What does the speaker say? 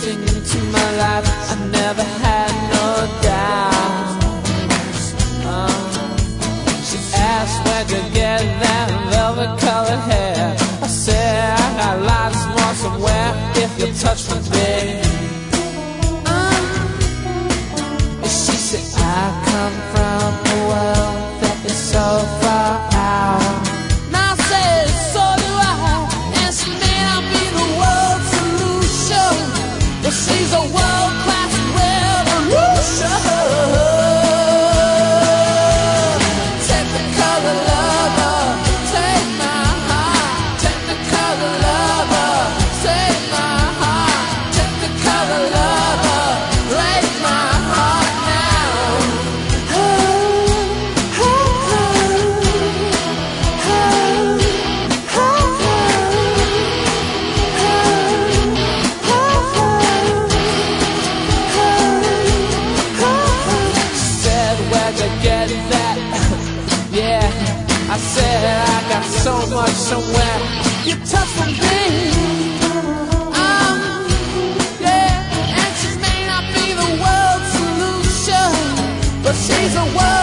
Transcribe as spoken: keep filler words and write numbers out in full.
drifting into my life. I never had no doubts. um, She asked where'd you get that velvet colored hair. I said I got lots more somewhere if you touch me, babe. um, She said I come from a world that is so far out. Now I said so do I, and she may not be the world's solution, but she's a world-class revolution. Technicolor lover, take my heart. Technicolor lover, take my heart. Technicolor lover, break my heart now. Oh, oh, oh, oh, oh, Said where'd you get that? Yeah, I said I got so much somewhere. You touch from me. Um, yeah, and she may not be the world's solution, but she's a world.